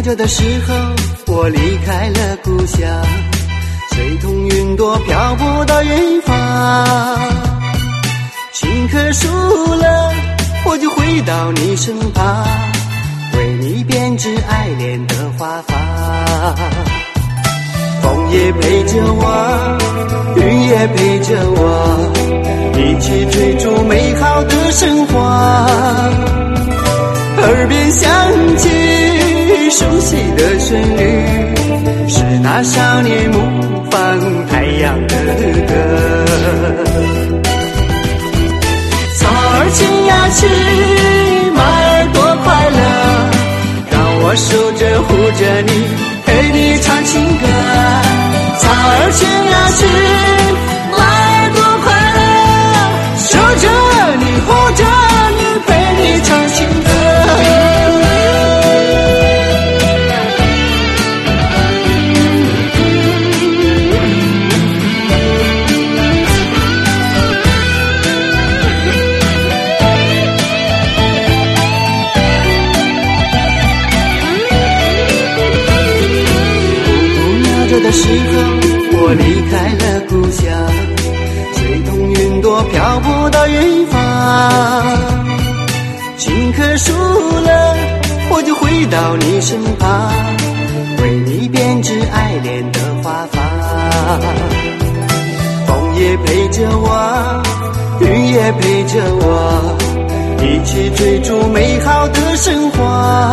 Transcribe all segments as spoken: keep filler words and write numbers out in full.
着的时候，我离开了故乡，随同云朵漂泊到远方。青稞熟了，我就回到你身旁，为你编织爱恋的花房。风也陪着我，云也陪着我，一起追逐美好的生活。耳边响起熟悉的旋律，是那少年模仿太阳的歌。草儿青呀青，马儿多快乐，让我守着护着你，陪你唱情歌。草儿青呀青，马儿多快乐，守着你护着你，陪你唱情歌。的时候，我离开了故乡，随同云朵漂泊到远方。青稞熟了，我就回到你身旁，为你编织爱恋的花房。风也陪着我，云也陪着我，一起追逐美好的生活。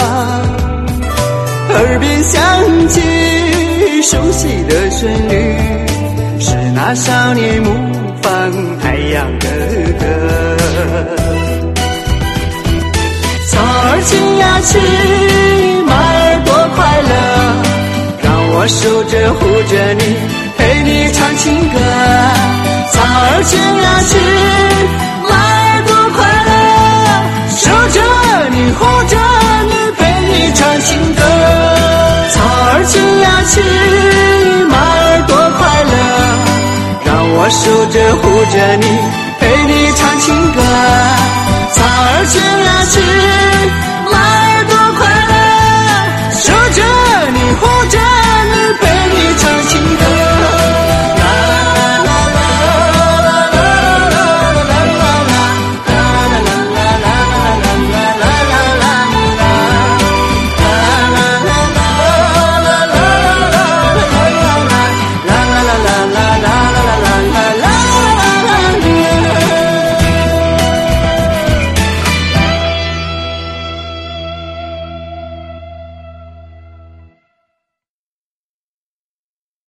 耳边响起熟悉的旋律，是那少年模仿太阳的歌。草儿青呀青，马儿多快乐，让我守着护着你，陪你唱情歌。草儿青呀青，马儿多快乐，守着你护着你，陪你唱情歌。草儿青呀青，马儿多快乐，让我守着护着你，陪你唱情歌。草儿青呀青，